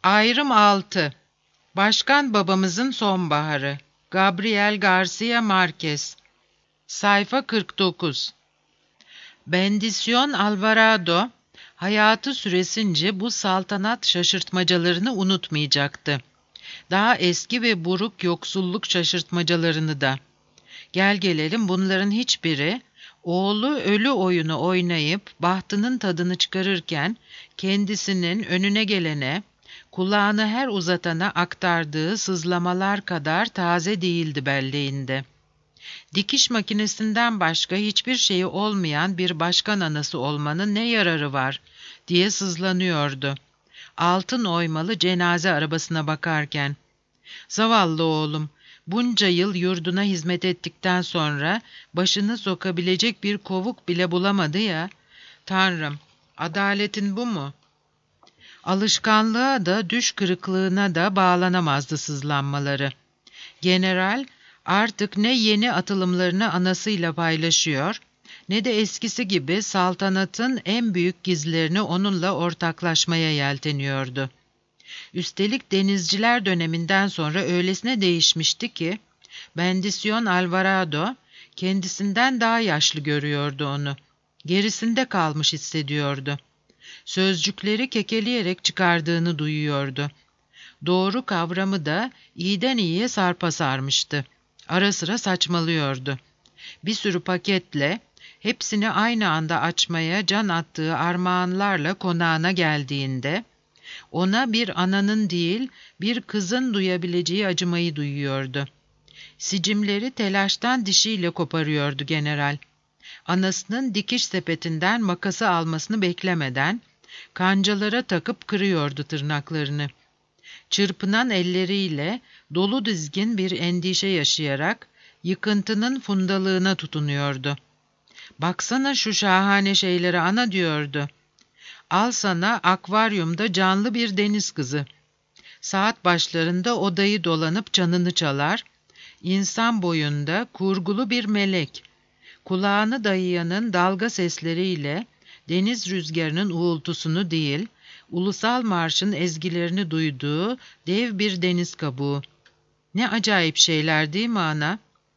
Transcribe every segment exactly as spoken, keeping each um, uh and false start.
Ayrım altı. Başkan babamızın sonbaharı. Gabriel Garcia Marquez. Sayfa kırk dokuz. Bendisyon Alvarado, hayatı süresince bu saltanat şaşırtmacalarını unutmayacaktı. Daha eski ve buruk yoksulluk şaşırtmacalarını da. Gel gelelim bunların hiçbiri, oğlu ölü oyunu oynayıp bahtının tadını çıkarırken kendisinin önüne gelene, kulağını her uzatana aktardığı sızlamalar kadar taze değildi belleğinde. Dikiş makinesinden başka hiçbir şeyi olmayan bir başkan anası olmanın ne yararı var diye sızlanıyordu. Altın oymalı cenaze arabasına bakarken. Zavallı oğlum, bunca yıl yurduna hizmet ettikten sonra başını sokabilecek bir kovuk bile bulamadı ya. Tanrım, adaletin bu mu? Alışkanlığa da düş kırıklığına da bağlanamazdı sızlanmaları. General artık ne yeni atılımlarını anasıyla paylaşıyor, ne de eskisi gibi saltanatın en büyük gizlerini onunla ortaklaşmaya yelteniyordu. Üstelik denizciler döneminden sonra öylesine değişmişti ki, Bendisyon Alvarado kendisinden daha yaşlı görüyordu onu. Gerisinde kalmış hissediyordu. Sözcükleri kekeleyerek çıkardığını duyuyordu. Doğru kavramı da iyiden iyiye sarpa sarmıştı. Ara sıra saçmalıyordu. Bir sürü paketle, hepsini aynı anda açmaya can attığı armağanlarla konağına geldiğinde, ona bir ananın değil, bir kızın duyabileceği acımayı duyuyordu. Sicimleri telaştan dişiyle koparıyordu general. Anasının dikiş sepetinden makası almasını beklemeden, kancalara takıp kırıyordu tırnaklarını. Çırpınan elleriyle, dolu dizgin bir endişe yaşayarak, yıkıntının fundalığına tutunuyordu. "Baksana şu şahane şeylere ana," diyordu. "Al sana akvaryumda canlı bir deniz kızı." Saat başlarında odayı dolanıp canını çalar, insan boyunda kurgulu bir melek, kulağını dayayanın dalga sesleriyle deniz rüzgarının uğultusunu değil, ulusal marşın ezgilerini duyduğu dev bir deniz kabuğu. Ne acayip şeyler değil mi ana?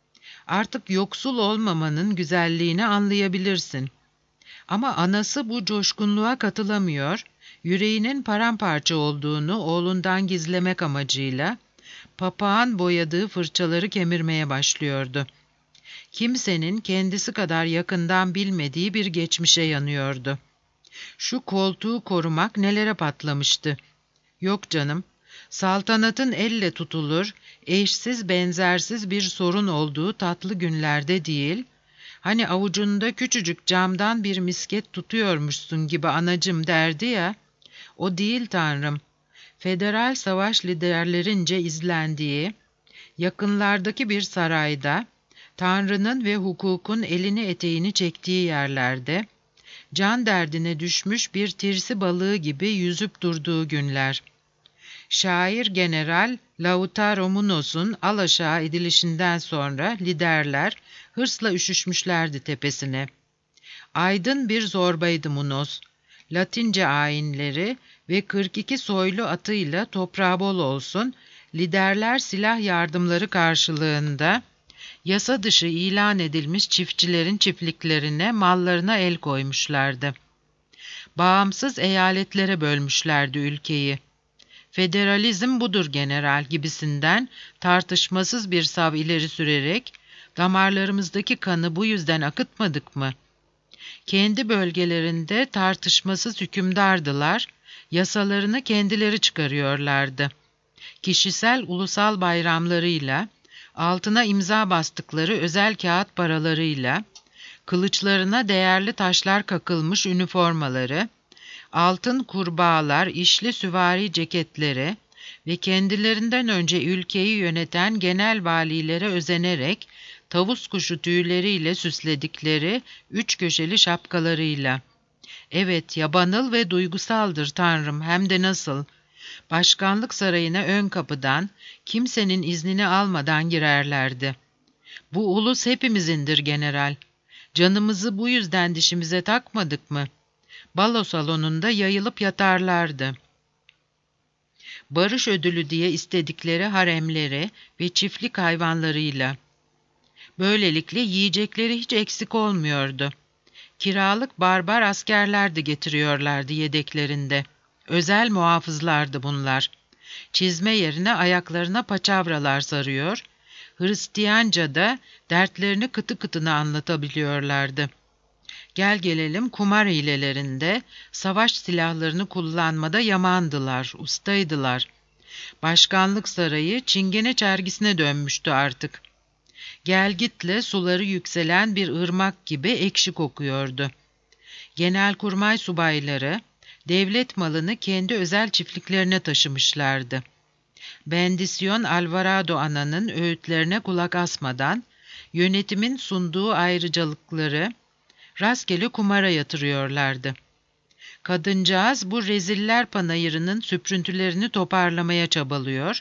Artık yoksul olmamanın güzelliğini anlayabilirsin. Ama anası bu coşkunluğa katılamıyor, yüreğinin paramparça olduğunu oğlundan gizlemek amacıyla papağan boyadığı fırçaları kemirmeye başlıyordu. Kimsenin kendisi kadar yakından bilmediği bir geçmişe yanıyordu. Şu koltuğu korumak nelere patlamıştı. Yok canım, saltanatın elle tutulur, eşsiz benzersiz bir sorun olduğu tatlı günlerde değil, hani avucunda küçücük camdan bir misket tutuyormuşsun gibi anacım derdi ya, o değil Tanrım. Federal savaş liderlerince izlendiği, yakınlardaki bir sarayda, Tanrı'nın ve hukukun elini eteğini çektiği yerlerde, can derdine düşmüş bir tirsi balığı gibi yüzüp durduğu günler. Şair General Lautaro Munoz'un alaşağı edilişinden sonra liderler hırsla üşüşmüşlerdi tepesine. Aydın bir zorbaydı Munoz. Latince ayinleri ve kırk iki soylu atıyla toprağı bol olsun, liderler silah yardımları karşılığında yasa dışı ilan edilmiş çiftçilerin çiftliklerine, mallarına el koymuşlardı. Bağımsız eyaletlere bölmüşlerdi ülkeyi. "Federalizm budur general" gibisinden tartışmasız bir sav ileri sürerek, damarlarımızdaki kanı bu yüzden akıtmadık mı? Kendi bölgelerinde tartışmasız hükümdardılar, yasalarını kendileri çıkarıyorlardı. Kişisel ulusal bayramlarıyla, altına imza bastıkları özel kağıt paralarıyla, kılıçlarına değerli taşlar kakılmış üniformaları, altın kurbağalar, işli süvari ceketleri ve kendilerinden önce ülkeyi yöneten genel valilere özenerek tavus kuşu tüyleriyle süsledikleri üç köşeli şapkalarıyla. Evet, yabanıl ve duygusaldır Tanrım, hem de nasıl. Başkanlık sarayına ön kapıdan, kimsenin iznini almadan girerlerdi. Bu ulus hepimizindir general. Canımızı bu yüzden dişimize takmadık mı? Balo salonunda yayılıp yatarlardı. Barış ödülü diye istedikleri haremleri ve çiftlik hayvanlarıyla. Böylelikle yiyecekleri hiç eksik olmuyordu. Kiralık barbar askerler de getiriyorlardı yedeklerinde. Özel muhafızlardı bunlar. Çizme yerine ayaklarına paçavralar sarıyor, Hristiyanca'da dertlerini kıtı kıtına anlatabiliyorlardı. Gel gelelim kumar hilelerinde, savaş silahlarını kullanmada yamandılar, ustaydılar. Başkanlık sarayı çingene çergisine dönmüştü artık. Gelgitle suları yükselen bir ırmak gibi ekşi kokuyordu. Genelkurmay subayları, devlet malını kendi özel çiftliklerine taşımışlardı. Bendisyon Alvarado Ana'nın öğütlerine kulak asmadan, yönetimin sunduğu ayrıcalıkları rastgele kumara yatırıyorlardı. Kadıncağız bu reziller panayırının süprüntülerini toparlamaya çabalıyor,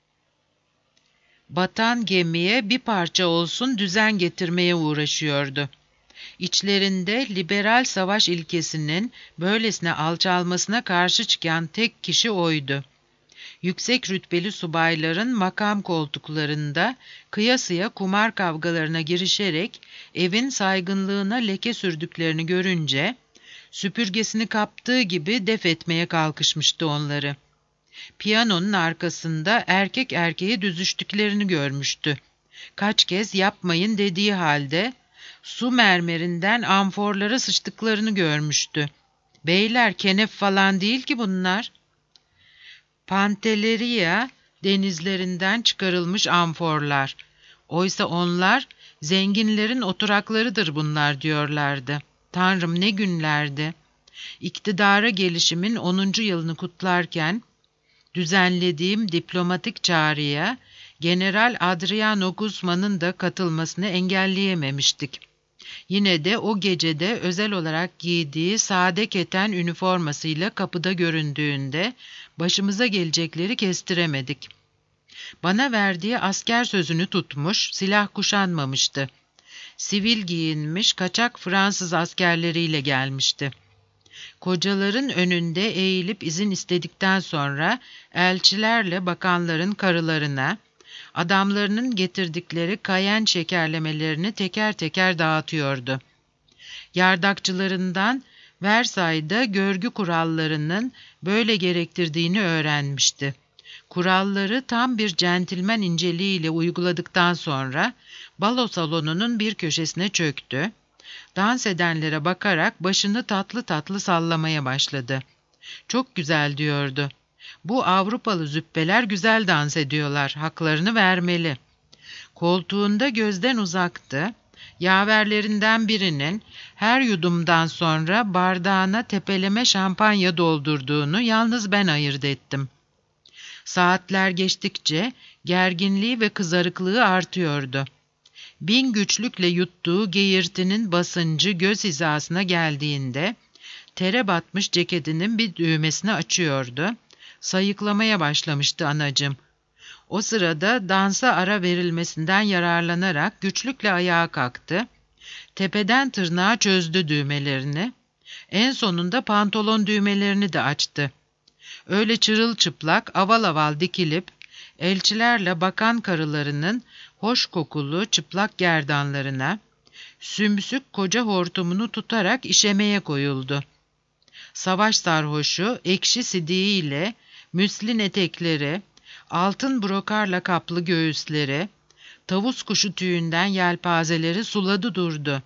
batan gemiye bir parça olsun düzen getirmeye uğraşıyordu. İçlerinde liberal savaş ilkesinin böylesine alçalmasına karşı çıkan tek kişi oydu. Yüksek rütbeli subayların makam koltuklarında kıyasıya kumar kavgalarına girişerek evin saygınlığına leke sürdüklerini görünce, süpürgesini kaptığı gibi def etmeye kalkışmıştı onları. Piyanonun arkasında erkek erkeğe düzüştüklerini görmüştü. Kaç kez yapmayın dediği halde su mermerinden amforlara sıçtıklarını görmüştü. Beyler, kenef falan değil ki bunlar. Pantelleria denizlerinden çıkarılmış amforlar. Oysa onlar zenginlerin oturaklarıdır bunlar diyorlardı. Tanrım, ne günlerdi. İktidara gelişimin onuncu yılını kutlarken düzenlediğim diplomatik çağrıya General Adriano Guzman'ın da katılmasını engelleyememiştik. Yine de o gecede özel olarak giydiği sade keten üniformasıyla kapıda göründüğünde başımıza gelecekleri kestiremedik. Bana verdiği asker sözünü tutmuş, silah kuşanmamıştı. Sivil giyinmiş, kaçak Fransız askerleriyle gelmişti. Kocaların önünde eğilip izin istedikten sonra elçilerle bakanların karılarına, adamlarının getirdikleri kayen şekerlemelerini teker teker dağıtıyordu. Yardakçılarından Versay'da görgü kurallarının böyle gerektirdiğini öğrenmişti. Kuralları tam bir centilmen inceliğiyle uyguladıktan sonra balo salonunun bir köşesine çöktü. Dans edenlere bakarak başını tatlı tatlı sallamaya başladı. Çok güzel diyordu. Bu Avrupalı züppeler güzel dans ediyorlar, haklarını vermeli. Koltuğunda gözden uzaktı. Yaverlerinden birinin her yudumdan sonra bardağına tepeleme şampanya doldurduğunu yalnız ben ayırt ettim. Saatler geçtikçe gerginliği ve kızarıklığı artıyordu. Bin güçlükle yuttuğu geğirtinin basıncı göz hizasına geldiğinde tere batmış ceketinin bir düğmesini açıyordu. Sayıklamaya başlamıştı anacığım. O sırada dansa ara verilmesinden yararlanarak güçlükle ayağa kalktı. Tepeden tırnağa çözdü düğmelerini. En sonunda pantolon düğmelerini de açtı. Öyle çırılçıplak, aval aval dikilip elçilerle bakan karılarının hoş kokulu çıplak gerdanlarına, sümsük koca hortumunu tutarak işemeye koyuldu. Savaş sarhoşu, ekşi sidiğiyle, müslin etekleri, altın brokarla kaplı göğüsleri, tavus kuşu tüyünden yelpazeleri suladı durdu.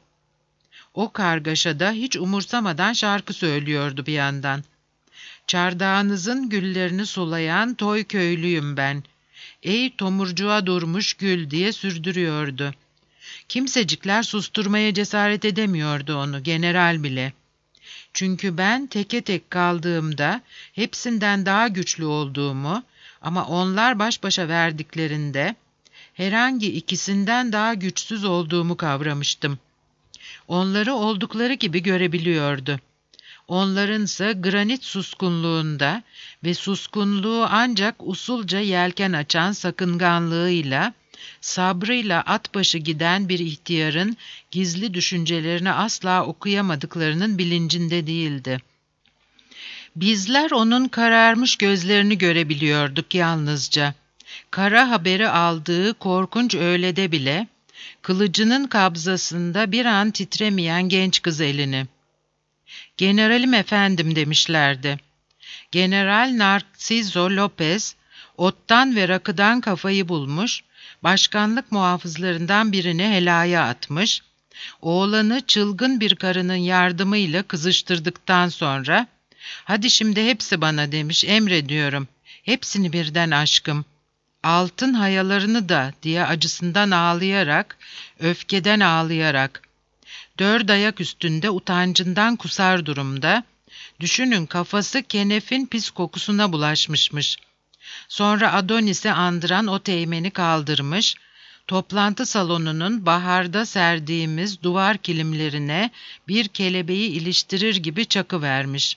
O kargaşada hiç umursamadan şarkı söylüyordu bir yandan. Çardağınızın güllerini sulayan toy köylüyüm ben. Ey tomurcuğa durmuş gül diye sürdürüyordu. Kimsecikler susturmaya cesaret edemiyordu onu, general bile. Çünkü ben teke tek kaldığımda hepsinden daha güçlü olduğumu ama onlar baş başa verdiklerinde herhangi ikisinden daha güçsüz olduğumu kavramıştım. Onları oldukları gibi görebiliyordu. Onlarınsa granit suskunluğunda ve suskunluğu ancak usulca yelken açan sakınganlığıyla, sabrıyla at başı giden bir ihtiyarın gizli düşüncelerini asla okuyamadıklarının bilincinde değildi. Bizler onun kararmış gözlerini görebiliyorduk yalnızca. Kara haberi aldığı korkunç öğlede bile, kılıcının kabzasında bir an titremeyen genç kız elini. "Generalim efendim," demişlerdi. General Narciso Lopez, ottan ve rakıdan kafayı bulmuş, başkanlık muhafızlarından birini helaya atmış, oğlanı çılgın bir karının yardımıyla kızıştırdıktan sonra, "Hadi şimdi hepsi bana," demiş, "emrediyorum. Hepsini birden aşkım. Altın hayalarını da," diye acısından ağlayarak, öfkeden ağlayarak. Dört ayak üstünde utancından kusar durumda. Düşünün, kafası kenefin pis kokusuna bulaşmışmış. Sonra Adonis'i andıran o teğmeni kaldırmış, toplantı salonunun baharda serdiğimiz duvar kilimlerine bir kelebeği iliştirir gibi çakıvermiş.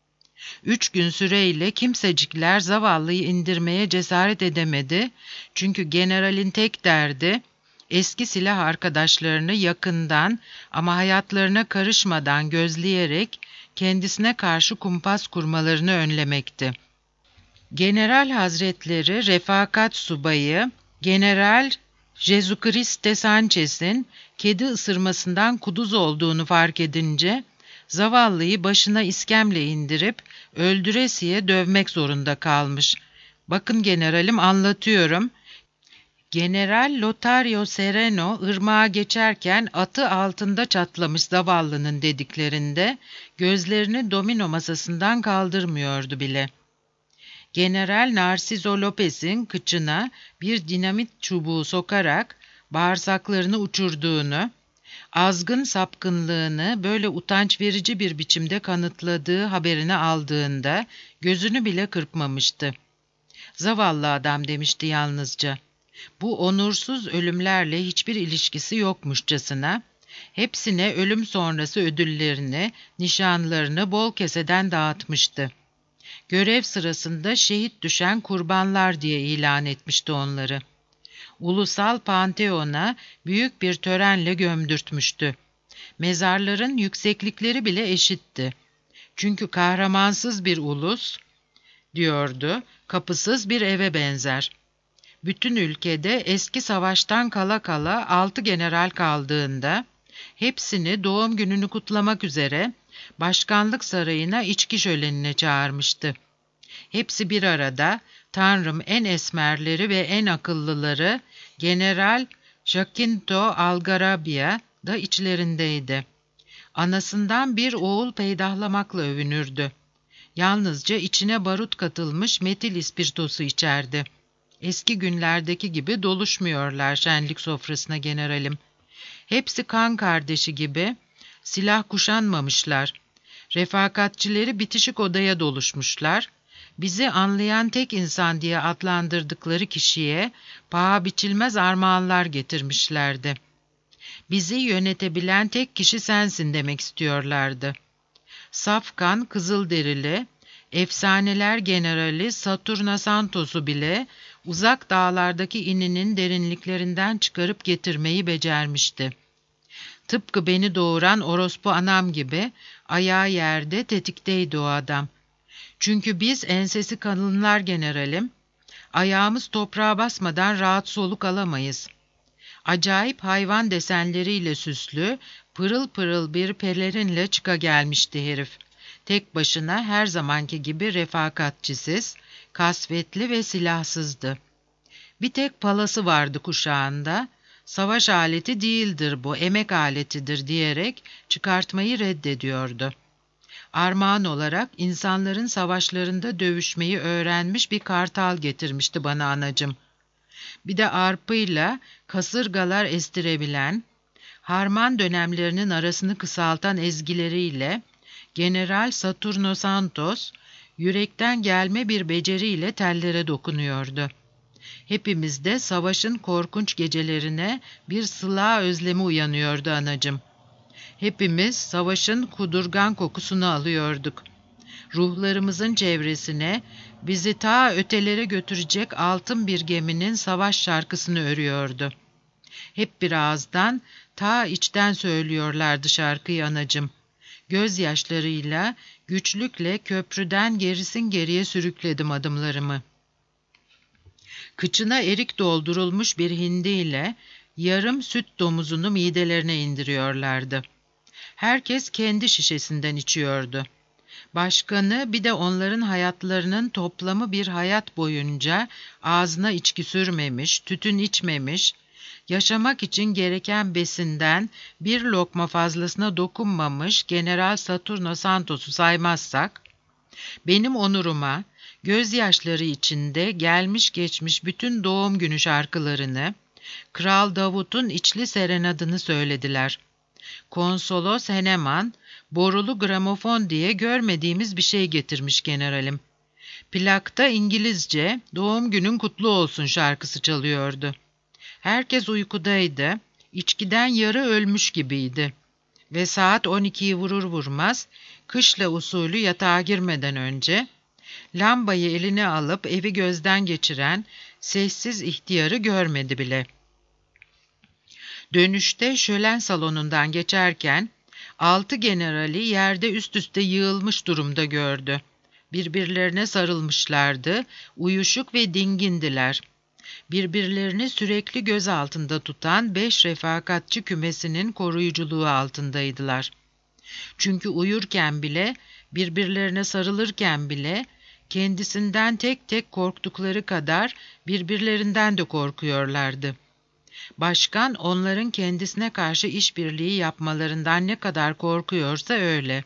Üç gün süreyle kimsecikler zavallıyı indirmeye cesaret edemedi, çünkü generalin tek derdi, eski silah arkadaşlarını yakından ama hayatlarına karışmadan gözleyerek kendisine karşı kumpas kurmalarını önlemekti. General Hazretleri Refakat Subayı, General Jesucriste Sanchez'in kedi ısırmasından kuduz olduğunu fark edince, zavallıyı başına iskemle indirip öldüresiye dövmek zorunda kalmış. Bakın generalim, anlatıyorum. General Lotario Sereno ırmağa geçerken atı altında çatlamış zavallının dediklerinde gözlerini domino masasından kaldırmıyordu bile. General Narciso Lopez'in kıçına bir dinamit çubuğu sokarak bağırsaklarını uçurduğunu, azgın sapkınlığını böyle utanç verici bir biçimde kanıtladığı haberini aldığında gözünü bile kırpmamıştı. "Zavallı adam," demişti yalnızca. Bu onursuz ölümlerle hiçbir ilişkisi yokmuşçasına, hepsine ölüm sonrası ödüllerini, nişanlarını bol keseden dağıtmıştı. Görev sırasında şehit düşen kurbanlar diye ilan etmişti onları. Ulusal Panteon'a büyük bir törenle gömdürtmüştü. Mezarların yükseklikleri bile eşitti. Çünkü kahramansız bir ulus, diyordu, kapısız bir eve benzer. Bütün ülkede eski savaştan kala kala altı general kaldığında, hepsini doğum gününü kutlamak üzere başkanlık sarayına içki şölenine çağırmıştı. Hepsi bir arada, Tanrım en esmerleri ve en akıllıları General Jacinto Algarabia da içlerindeydi. Anasından bir oğul peydahlamakla övünürdü. Yalnızca içine barut katılmış metil ispirtosu içerdi. Eski günlerdeki gibi doluşmuyorlar şenlik sofrasına generalim. Hepsi kan kardeşi gibi, silah kuşanmamışlar. Refakatçileri bitişik odaya doluşmuşlar. Bizi anlayan tek insan diye adlandırdıkları kişiye paha biçilmez armağanlar getirmişlerdi. Bizi yönetebilen tek kişi sensin demek istiyorlardı. Safkan, Kızılderili, efsaneler generali Saturna Santos'u bile uzak dağlardaki ininin derinliklerinden çıkarıp getirmeyi becermişti. Tıpkı beni doğuran orospu anam gibi ayağı yerde tetikteydi o adam. Çünkü biz ensesi kalınlar generalim, ayağımız toprağa basmadan rahat soluk alamayız. Acayip hayvan desenleriyle süslü, pırıl pırıl bir pelerinle çıka gelmişti herif. Tek başına her zamanki gibi refakatçisiz, kasvetli ve silahsızdı. Bir tek palası vardı kuşağında, savaş aleti değildir bu, emek aletidir diyerek çıkartmayı reddediyordu. Armağan olarak insanların savaşlarında dövüşmeyi öğrenmiş bir kartal getirmişti bana anacım. Bir de arpıyla kasırgalar estirebilen, harman dönemlerinin arasını kısaltan ezgileriyle General Saturno Santos, yürekten gelme bir beceriyle tellere dokunuyordu. Hepimiz de savaşın korkunç gecelerine bir sıla özlemi uyanıyordu anacım. Hepimiz savaşın kudurgan kokusunu alıyorduk. Ruhlarımızın çevresine bizi ta ötelere götürecek altın bir geminin savaş şarkısını örüyordu. Hep bir ağızdan, ta içten söylüyorlardı şarkıyı anacım. Gözyaşlarıyla, güçlükle köprüden gerisin geriye sürükledim adımlarımı. Kıçına erik doldurulmuş bir hindiyle yarım süt domuzunu midelerine indiriyorlardı. Herkes kendi şişesinden içiyordu. Başkanı bir de onların hayatlarının toplamı bir hayat boyunca ağzına içki sürmemiş, tütün içmemiş, yaşamak için gereken besinden bir lokma fazlasına dokunmamış General Saturno Santos'u saymazsak, benim onuruma, gözyaşları içinde gelmiş geçmiş bütün doğum günü şarkılarını, Kral Davut'un içli serenadını söylediler. Konsolos Heneman, borulu gramofon diye görmediğimiz bir şey getirmiş generalim. Plakta İngilizce "Doğum günün kutlu olsun" şarkısı çalıyordu. Herkes uykudaydı, içkiden yarı ölmüş gibiydi. Ve saat on ikiyi vurur vurmaz, kışla usulü yatağa girmeden önce, lambayı eline alıp evi gözden geçiren sessiz ihtiyarı görmedi bile. Dönüşte şölen salonundan geçerken, altı generali yerde üst üste yığılmış durumda gördü. Birbirlerine sarılmışlardı, uyuşuk ve dingindiler. Birbirlerini sürekli göz altında tutan beş refakatçi kümesinin koruyuculuğu altındaydılar. Çünkü uyurken bile, birbirlerine sarılırken bile, kendisinden tek tek korktukları kadar birbirlerinden de korkuyorlardı. Başkan onların kendisine karşı işbirliği yapmalarından ne kadar korkuyorsa öyle.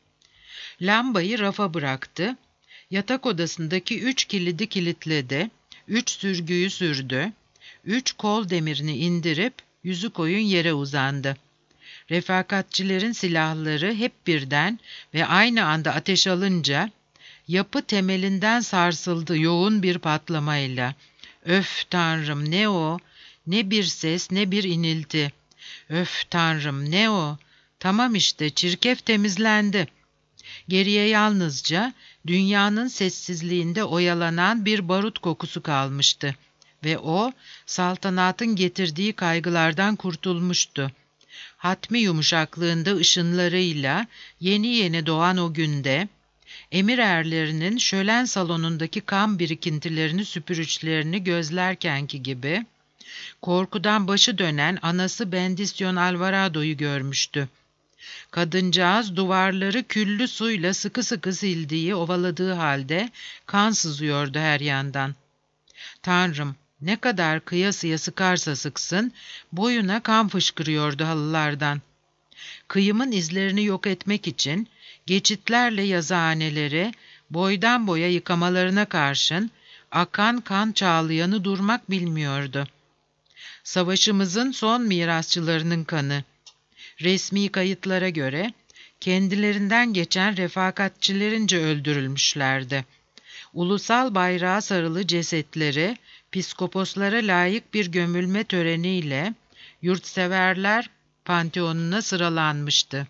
Lambayı rafa bıraktı, yatak odasındaki üç kilidi kilitledi, üç sürgüyü sürdü, üç kol demirini indirip yüzü koyun yere uzandı. Refakatçilerin silahları hep birden ve aynı anda ateş alınca, yapı temelinden sarsıldı yoğun bir patlamayla. Öf Tanrım, ne o? Ne bir ses, ne bir inilti. Öf Tanrım, ne o? Tamam işte, çirkef temizlendi. Geriye yalnızca dünyanın sessizliğinde oyalanan bir barut kokusu kalmıştı. Ve o, saltanatın getirdiği kaygılardan kurtulmuştu. Hatmi yumuşaklığında ışınlarıyla yeni yeni doğan o günde, emir erlerinin şölen salonundaki kan birikintilerini süpürüçlerini gözlerkenki gibi, korkudan başı dönen anası Bendisyon Alvarado'yu görmüştü. Kadıncağız duvarları küllü suyla sıkı sıkı sildiği, ovaladığı halde kan sızıyordu her yandan. Tanrım, ne kadar kıyasıya sıkarsa sıksın, boyuna kan fışkırıyordu halılardan. Kıyımın izlerini yok etmek için geçitlerle yazıhaneleri boydan boya yıkamalarına karşın akan kan çağlayanı durmak bilmiyordu. Savaşımızın son mirasçılarının kanı. Resmi kayıtlara göre kendilerinden geçen refakatçilerince öldürülmüşlerdi. Ulusal bayrağa sarılı cesetleri piskoposlara layık bir gömülme töreniyle yurtseverler panteonuna sıralanmıştı.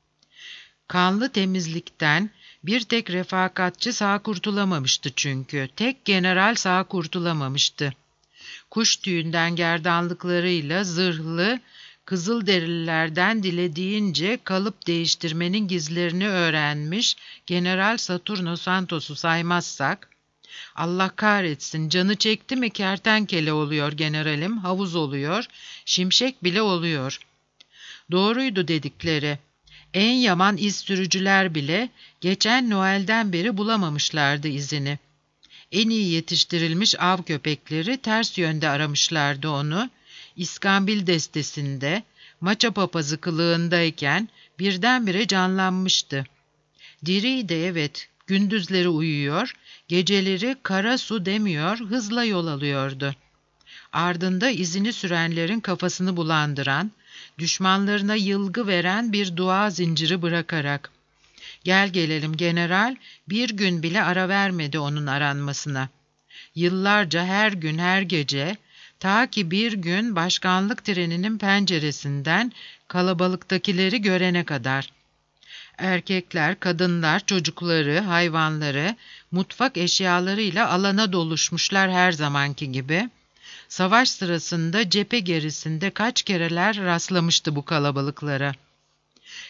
Kanlı temizlikten bir tek refakatçi sağ kurtulamamıştı çünkü. Tek general sağ kurtulamamıştı. Kuş tüyünden gerdanlıklarıyla zırhlı, Kızılderililerden dilediğince kalıp değiştirmenin gizlerini öğrenmiş General Saturno Santos'u saymazsak, Allah kahretsin, canı çekti mi kertenkele oluyor generalim, havuz oluyor, şimşek bile oluyor. Doğruydu dedikleri. En yaman iz sürücüler bile geçen Noel'den beri bulamamışlardı izini. En iyi yetiştirilmiş av köpekleri ters yönde aramışlardı onu. İskambil destesinde, maça papazı kılığındayken birdenbire canlanmıştı. Diriydi evet, gündüzleri uyuyor, geceleri kara su demiyor, hızla yol alıyordu. Ardında izini sürenlerin kafasını bulandıran, düşmanlarına yılgı veren bir dua zinciri bırakarak. Gel gelelim general, bir gün bile ara vermedi onun aranmasına. Yıllarca her gün her gece, ta ki bir gün başkanlık treninin penceresinden kalabalıktakileri görene kadar. Erkekler, kadınlar, çocukları, hayvanları, mutfak eşyalarıyla alana doluşmuşlar her zamanki gibi. Savaş sırasında cephe gerisinde kaç kereler rastlamıştı bu kalabalıklara.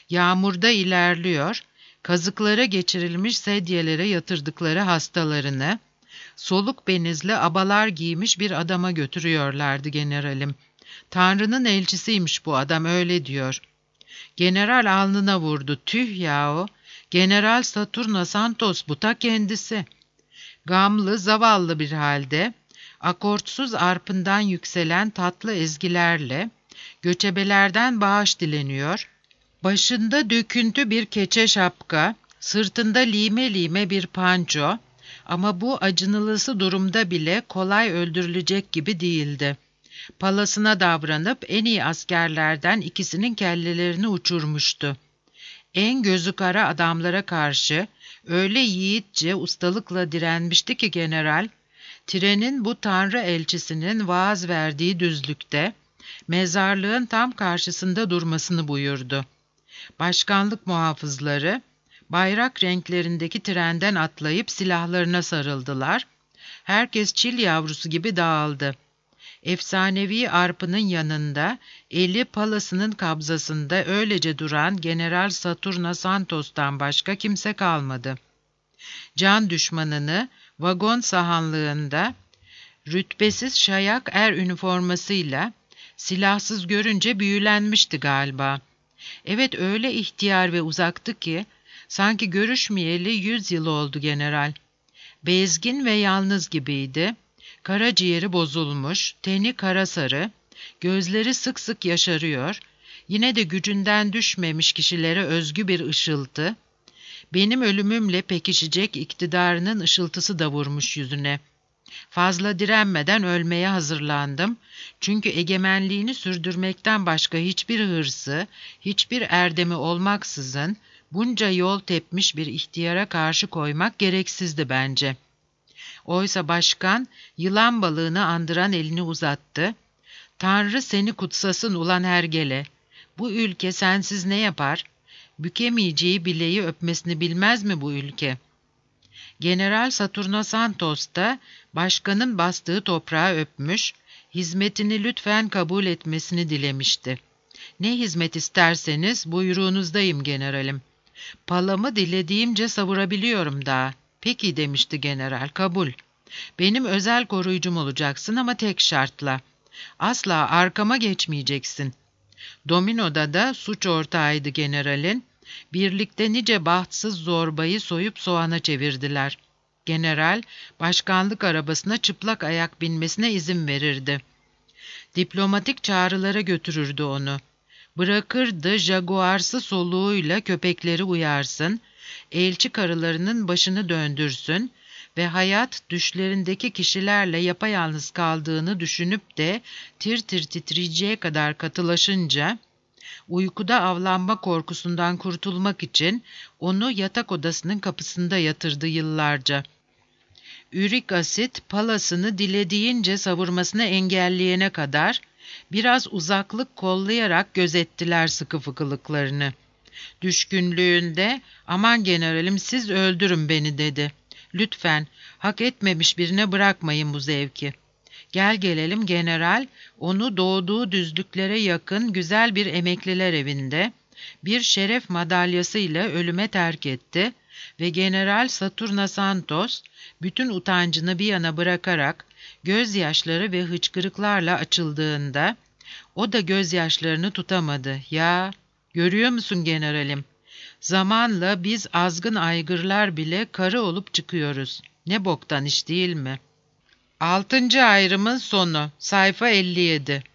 Yağmurda ilerliyor, kazıklara geçirilmiş sedyelere yatırdıkları hastalarını, soluk benizli abalar giymiş bir adama götürüyorlardı generalim. Tanrı'nın elçisiymiş bu adam, öyle diyor. General alnına vurdu. Tüh yahu! General Saturno Santos bu ta kendisi. Gamlı, zavallı bir halde, akortsuz arpından yükselen tatlı ezgilerle, göçebelerden bağış dileniyor, başında döküntü bir keçe şapka, sırtında lime lime bir panço, ama bu acınılısı durumda bile kolay öldürülecek gibi değildi. Palasına davranıp en iyi askerlerden ikisinin kellelerini uçurmuştu. En gözü kara adamlara karşı öyle yiğitçe ustalıkla direnmişti ki general, trenin bu tanrı elçisinin vaaz verdiği düzlükte, mezarlığın tam karşısında durmasını buyurdu. Başkanlık muhafızları, bayrak renklerindeki trenden atlayıp silahlarına sarıldılar. Herkes çil yavrusu gibi dağıldı. Efsanevi arpının yanında, eli palasının kabzasında öylece duran General Saturno Santos'tan başka kimse kalmadı. Can düşmanını vagon sahanlığında, rütbesiz şayak er üniformasıyla, silahsız görünce büyülenmişti galiba. Evet, öyle ihtiyar ve uzaktı ki, sanki görüşmeyeli yüz yıl oldu general. Bezgin ve yalnız gibiydi. Karaciğeri bozulmuş, teni karasarı, gözleri sık sık yaşarıyor, yine de gücünden düşmemiş kişilere özgü bir ışıltı, benim ölümümle pekişecek iktidarının ışıltısı da vurmuş yüzüne. Fazla direnmeden ölmeye hazırlandım, çünkü egemenliğini sürdürmekten başka hiçbir hırsı, hiçbir erdemi olmaksızın, bunca yol tepmiş bir ihtiyara karşı koymak gereksizdi bence. Oysa başkan, yılan balığını andıran elini uzattı. Tanrı seni kutsasın ulan hergele. Bu ülke sensiz ne yapar? Bükemeyeceği bileği öpmesini bilmez mi bu ülke? General Saturno Santos da başkanın bastığı toprağı öpmüş, hizmetini lütfen kabul etmesini dilemişti. Ne hizmet isterseniz buyruğunuzdayım generalim. Palamı dilediğimce savurabiliyorum daha. Peki demişti general, kabul. Benim özel koruyucum olacaksın ama tek şartla. Asla arkama geçmeyeceksin. Domino'da da suç ortağıydı generalin. Birlikte nice bahtsız zorbayı soyup soğana çevirdiler. General, başkanlık arabasına çıplak ayak binmesine izin verirdi. Diplomatik çağrılara götürürdü onu. Bırakırdı jaguarsı soluğuyla köpekleri uyarsın, elçi karılarının başını döndürsün ve hayat düşlerindeki kişilerle yapayalnız kaldığını düşünüp de tir tir titreyeceği kadar katılaşınca, uykuda avlanma korkusundan kurtulmak için onu yatak odasının kapısında yatırdı yıllarca. Ürik asit palasını dilediğince savurmasını engelleyene kadar biraz uzaklık kollayarak gözettiler sıkı fıkılıklarını. Düşkünlüğünde, aman generalim siz öldürün beni dedi. Lütfen, hak etmemiş birine bırakmayın bu zevki. Gel gelelim general, onu doğduğu düzlüklere yakın güzel bir emekliler evinde, bir şeref madalyasıyla ölüme terk etti ve General Saturno Santos, bütün utancını bir yana bırakarak, gözyaşları ve hıçkırıklarla açıldığında, o da gözyaşlarını tutamadı. Ya, görüyor musun generalim? Zamanla biz azgın aygırlar bile karı olup çıkıyoruz. Ne boktan iş değil mi? Altıncı ayrımın sonu. Sayfa elli yedi.